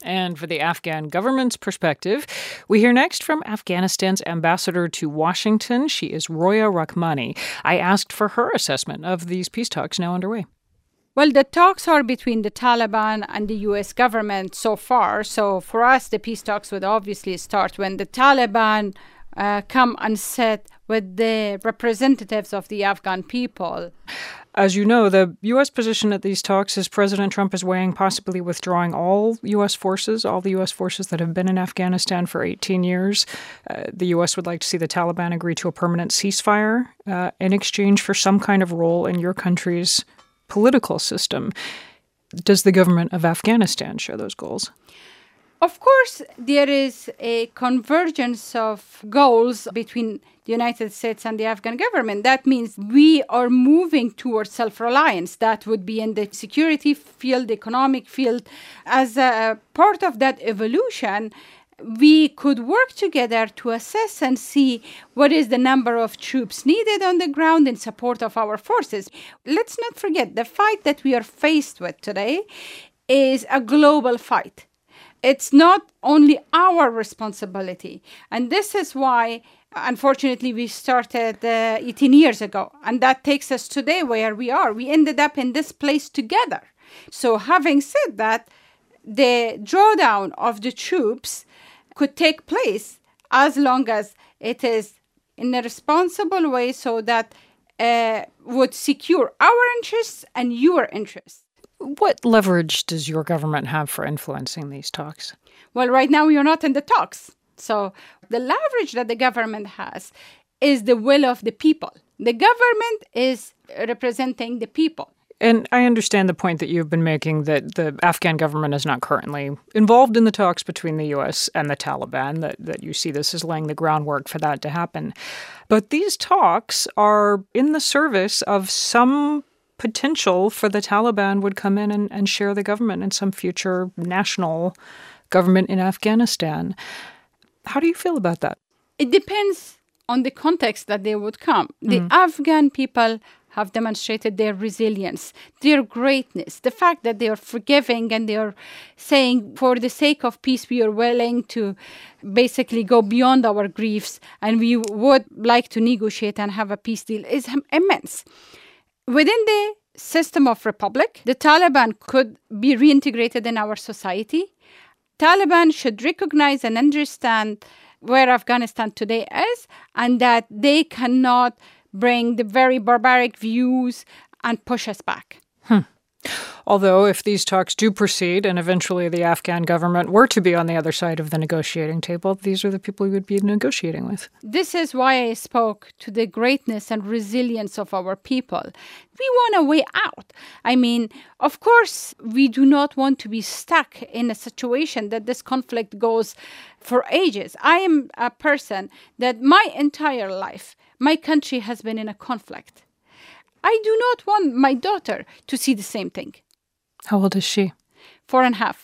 And for the Afghan government's perspective, we hear next from Afghanistan's ambassador to Washington. She is Roya Rahmani. I asked for her assessment of these peace talks now underway. Well, the talks are between the Taliban and the U.S. government so far. So for us, the peace talks would obviously start when the Taliban come and sit with the representatives of the Afghan people. As you know, the U.S. position at these talks is President Trump is weighing possibly withdrawing all U.S. forces, all the U.S. forces that have been in Afghanistan for 18 years. The U.S. would like to see the Taliban agree to a permanent ceasefire in exchange for some kind of role in your country's political system. Does the government of Afghanistan share those goals? Of course, there is a convergence of goals between the United States and the Afghan government. That means we are moving towards self-reliance. That would be in the security field, economic field. As a part of that evolution, we could work together to assess and see what is the number of troops needed on the ground in support of our forces. Let's not forget, the fight that we are faced with today is a global fight. It's not only our responsibility. And this is why, unfortunately, we started 18 years ago. And that takes us today where we are. We ended up in this place together. So having said that, the drawdown of the troops could take place as long as it is in a responsible way so that would secure our interests and your interests. What leverage does your government have for influencing these talks? Well, right now we are not in the talks. So the leverage that the government has is the will of the people. The government is representing the people. And I understand the point that you've been making that the Afghan government is not currently involved in the talks between the U.S. and the Taliban, that you see this as laying the groundwork for that to happen. But these talks are in the service of some potential for the Taliban would come in and share the government in some future national government in Afghanistan. How do you feel about that? It depends on the context that they would come. The Afghan people have demonstrated their resilience, their greatness, the fact that they are forgiving and they are saying, for the sake of peace, we are willing to basically go beyond our griefs and we would like to negotiate and have a peace deal is immense. Within the system of republic, the Taliban could be reintegrated in our society. Taliban should recognize and understand where Afghanistan today is and that they cannot bring the very barbaric views and push us back. Although if these talks do proceed and eventually the Afghan government were to be on the other side of the negotiating table, these are the people you would be negotiating with. This is why I spoke to the greatness and resilience of our people. We want a way out. I mean, of course, we do not want to be stuck in a situation that this conflict goes for ages. I am a person that my entire life, my country has been in a conflict. I do not want my daughter to see the same thing. How old is she? 4.5.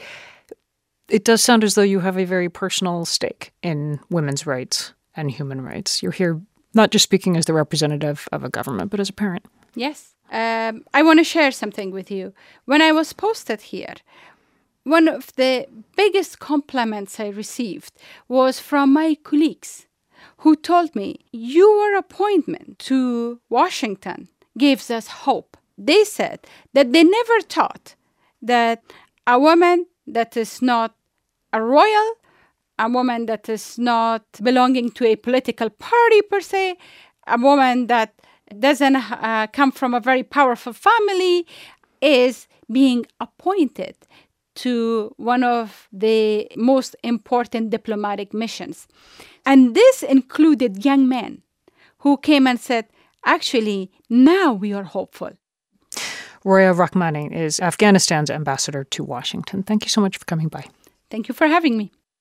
It does sound as though you have a very personal stake in women's rights and human rights. You're here not just speaking as the representative of a government, but as a parent. Yes. I want to share something with you. When I was posted here, one of the biggest compliments I received was from my colleagues who told me, your appointment to Washington gives us hope. They said that they never thought that a woman that is not a royal, a woman that is not belonging to a political party per se, a woman that doesn't come from a very powerful family, is being appointed to one of the most important diplomatic missions. And this included young men who came and said, actually, now we are hopeful. Roya Rahmani is Afghanistan's ambassador to Washington. Thank you so much for coming by. Thank you for having me.